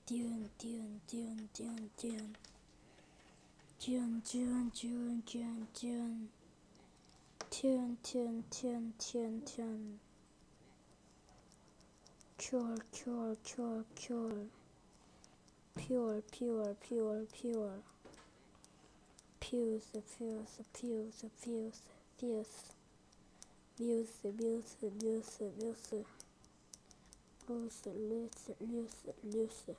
Dune, Dune, Dune, Dune, Dune. Dune, Dune, Dune, Dune, Dune. Tune, tune, tune, tune, tune. Cure, cure, cure, cure. Pure, pure, pure, pure. Fuse, fuse, fuse, fuse, fuse. Loose, loose, loose, loose. Loose, loose, loose, loose.